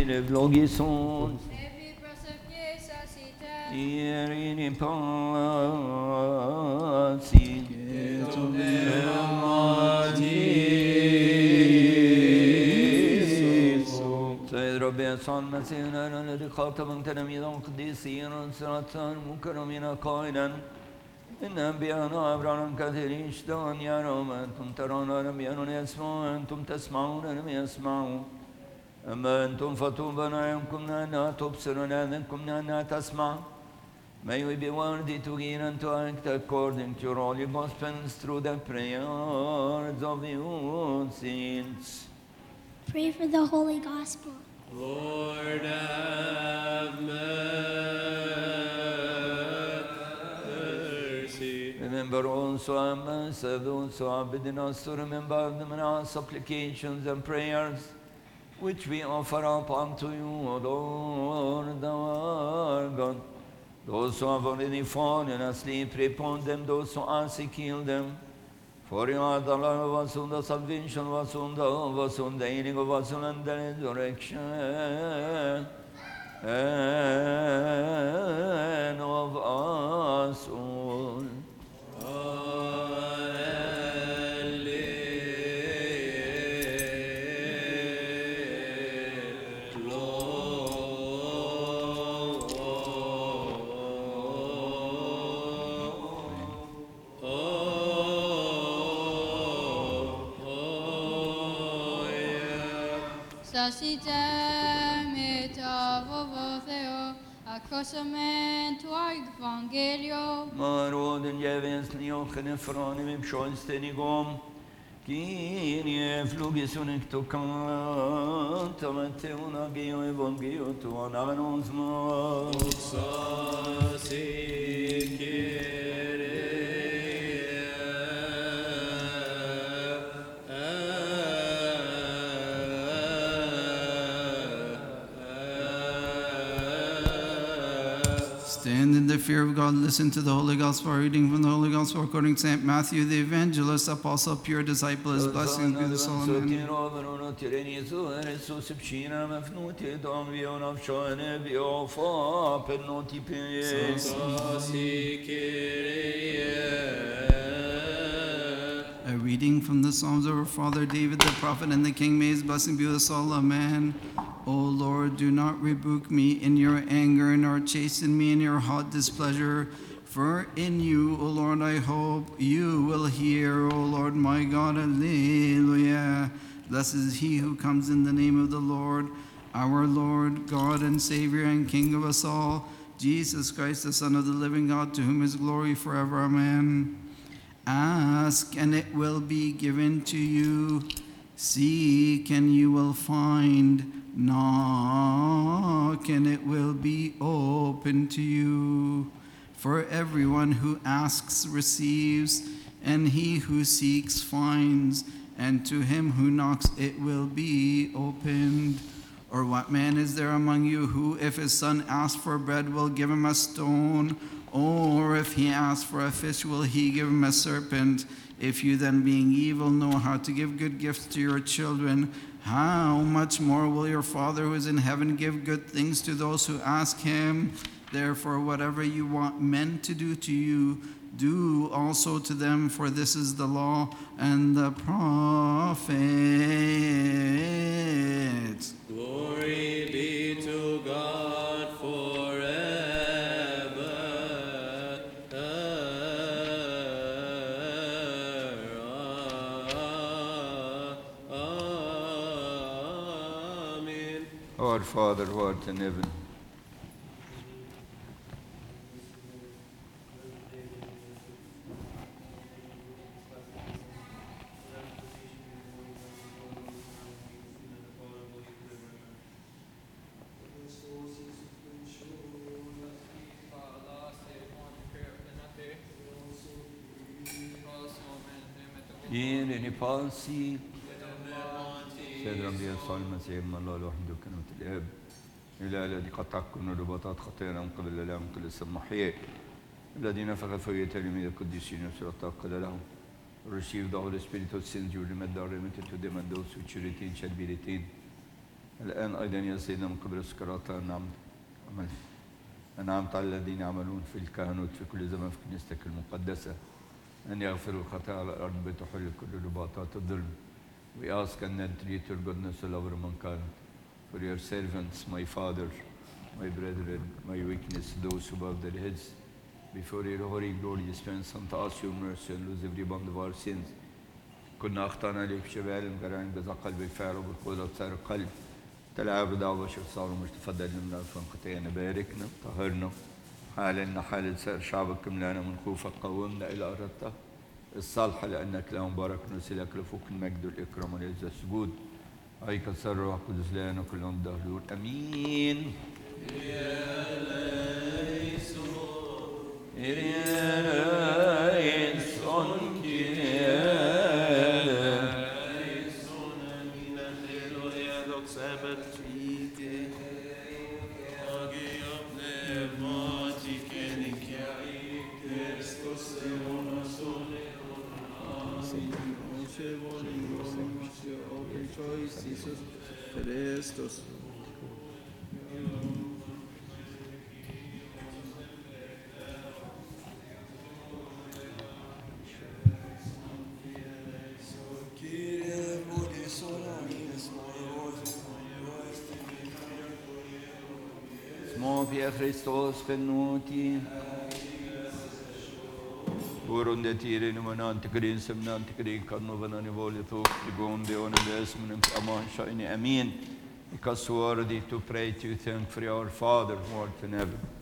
Vlogison. Evi prosepnie sasita. Irini pasi. سيد ربي يسوع المسيح لنا الذي خاطب تلاميذه القديسين صراط المكرمين قائلا إن أنبياءنا أبرارا كثيرين اشتهوا أن يروا ما أنتم ترون لم يروا يسمعوا أنتم تسمعون لم يسمعوا أما أنتم فطوبى لكم لأنها تبصر لأنكم لأنها تسمع. May we be worthy to hear and to act according to all your gospels through the prayers of you saints. Pray for the Holy Gospel. Lord have mercy. Remember also our mercy, those who have bidden us to remember them in our supplications and prayers, which we offer up unto you, O Lord our God. Those who have already fallen asleep, pray upon them. Those who are sick, heal them. For you are the Lord of us, the salvation of us, the healing of us, and the resurrection and of us all. Sasitem et avovotheo, accosamen tua evangelio. Maroden jävens liochen efranim psholstenigom, Kyrie flugison ectocanta, Teona geo evangeo tuan annonsma. Stand in the fear of God, listen to the Holy Gospel, reading from the Holy Gospel according to St. Matthew, the evangelist, apostle, pure disciple, his blessings be the soul. Amen. A reading from the Psalms of our father David the prophet and the king, may his blessing be with us all. Amen. O Lord, do not rebuke me in your anger, nor chasten me in your hot displeasure. For in you, O Lord, I hope. You will hear, O Lord my God. Alleluia. Blessed is he who comes in the name of the Lord, our Lord, God and Savior and King of us all, Jesus Christ, the Son of the living God, to whom is glory forever. Amen. Ask, and it will be given to you. Seek, and you will find. Knock, and it will be open to you. For everyone who asks receives, and he who seeks finds, and to him who knocks it will be opened. Or what man is there among you who, if his son asks for bread, will give him a stone? Or if he asks for a fish, will he give him a serpent? If you then, being evil, know how to give good gifts to your children, how much more will your Father who is in heaven give good things to those who ask him? Therefore, whatever you want men to do to you, do also to them, for this is the law and the prophets. Glory be to God forever. Amen. Our Father who art in heaven, Irini pasi. سيد ربي يسوع المسيح من الله الوحيد وكلمة الآب إلى الذي قطع كل رباطات خطيئة من قبل الله من قبل السماحية الذي نفخ في تلاميذ القديسين وسلطة قال لهم receive the Holy Spirit of sins you remember remitted to them and those which you retain shall be retained الآن أيضا يا سيدنا من قبل السكرات أنعمت على الذين يعملون في الكهنوت في كل زمان في كنيستك المقدسة أن يغفروا الخطايا على الأرض بتحل كل رباطات الظلم. We ask and then treat your goodness all over mankind. For your servants, my father, my brethren, my weakness, those who bow their heads before your holy glory, dispense unto us your mercy and lose every bond of our sins. كنا أخطأنا عليك بشبال المقرعين بذا قلب الفعل وبالقوة وبسعر القلب. تلعب دعوة بشر صار مش تفضل لنا الفن خطيئنا باركنا طهرنا حالنا حال سائر شعبك كملانا من خوفك قومنا إلى أردته الصالحة لأنك لا مبارك نرسلك لفوق المجد والإكرام والعزة السجود أيك السر روح قدس لنا كلهم دهلون أمين. Christus. Via Christos pennuti Urunde tiri numanante green semnante green carnovanani volito ligonde on the esmen amon shine amin because worthy to pray to you thank for our Father who art in heaven.